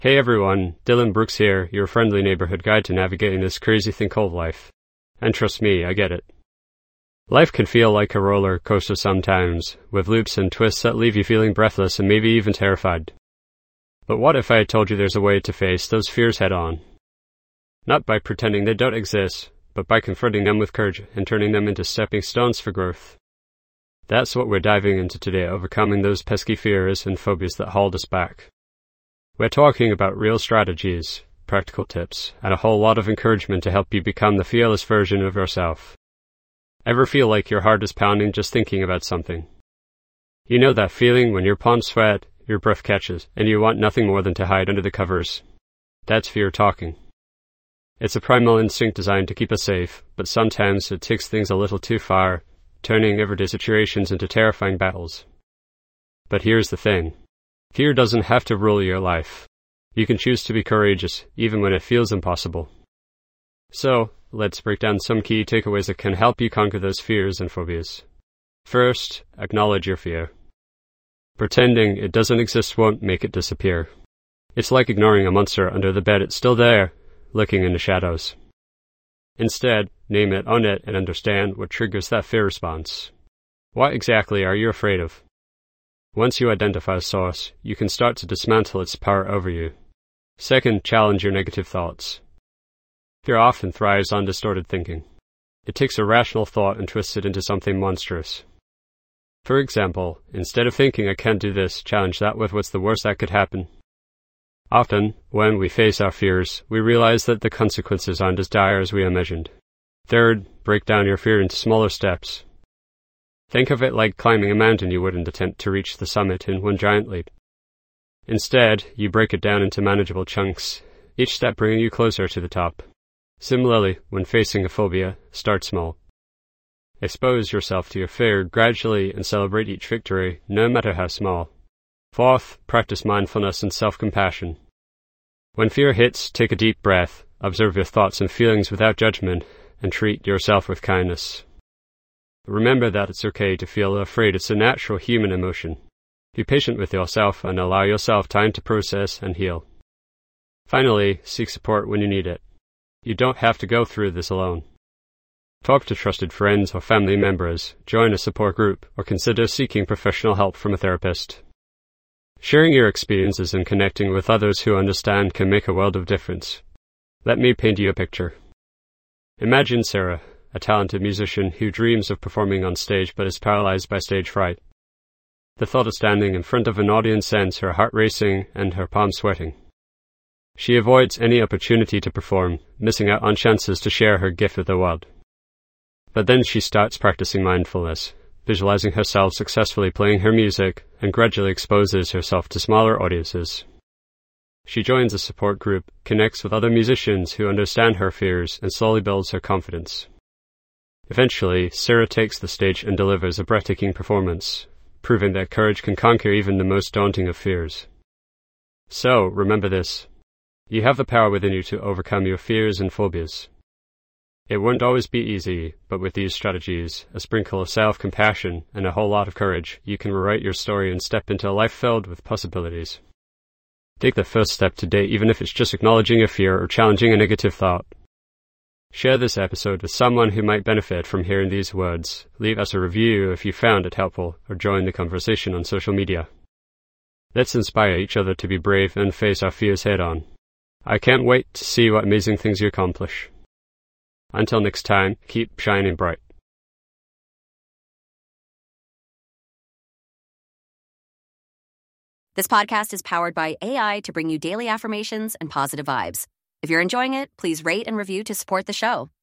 Hey everyone, Dylan Brooks here, your friendly neighborhood guide to navigating this crazy thing called life. And trust me, I get it. Life can feel like a roller coaster sometimes, with loops and twists that leave you feeling breathless and maybe even terrified. But what if I had told you there's a way to face those fears head on? Not by pretending they don't exist, but by confronting them with courage and turning them into stepping stones for growth. That's what we're diving into today, overcoming those pesky fears and phobias that hold us back. We're talking about real strategies, practical tips, and a whole lot of encouragement to help you become the fearless version of yourself. Ever feel like your heart is pounding just thinking about something? You know that feeling when your palms sweat, your breath catches, and you want nothing more than to hide under the covers? That's fear talking. It's a primal instinct designed to keep us safe, but sometimes it takes things a little too far, turning everyday situations into terrifying battles. But here's the thing. Fear doesn't have to rule your life. You can choose to be courageous, even when it feels impossible. So, let's break down some key takeaways that can help you conquer those fears and phobias. First, acknowledge your fear. Pretending it doesn't exist won't make it disappear. It's like ignoring a monster under the bed. It's still there, lurking in the shadows. Instead, name it, own it, and understand what triggers that fear response. What exactly are you afraid of? Once you identify the source, you can start to dismantle its power over you. Second, challenge your negative thoughts. Fear often thrives on distorted thinking. It takes a rational thought and twists it into something monstrous. For example, instead of thinking I can't do this, challenge that with what's the worst that could happen. Often, when we face our fears, we realize that the consequences aren't as dire as we imagined. Third, break down your fear into smaller steps. Think of it like climbing a mountain. You wouldn't attempt to reach the summit in one giant leap. Instead, you break it down into manageable chunks, each step bringing you closer to the top. Similarly, when facing a phobia, start small. Expose yourself to your fear gradually and celebrate each victory, no matter how small. Fourth, practice mindfulness and self-compassion. When fear hits, take a deep breath, observe your thoughts and feelings without judgment, and treat yourself with kindness. Remember that it's okay to feel afraid. It's a natural human emotion. Be patient with yourself and allow yourself time to process and heal. Finally, seek support when you need it. You don't have to go through this alone. Talk to trusted friends or family members, join a support group, or consider seeking professional help from a therapist. Sharing your experiences and connecting with others who understand can make a world of difference. Let me paint you a picture. Imagine Sarah, a talented musician who dreams of performing on stage but is paralyzed by stage fright. The thought of standing in front of an audience sends her heart racing and her palms sweating. She avoids any opportunity to perform, missing out on chances to share her gift with the world. But then she starts practicing mindfulness, visualizing herself successfully playing her music, and gradually exposes herself to smaller audiences. She joins a support group, connects with other musicians who understand her fears, and slowly builds her confidence. Eventually, Sarah takes the stage and delivers a breathtaking performance, proving that courage can conquer even the most daunting of fears. So, remember this. You have the power within you to overcome your fears and phobias. It won't always be easy, but with these strategies, a sprinkle of self-compassion, and a whole lot of courage, you can rewrite your story and step into a life filled with possibilities. Take the first step today, even if it's just acknowledging a fear or challenging a negative thought. Share this episode with someone who might benefit from hearing these words. Leave us a review if you found it helpful, or join the conversation on social media. Let's inspire each other to be brave and face our fears head on. I can't wait to see what amazing things you accomplish. Until next time, keep shining bright. This podcast is powered by AI to bring you daily affirmations and positive vibes. If you're enjoying it, please rate and review to support the show.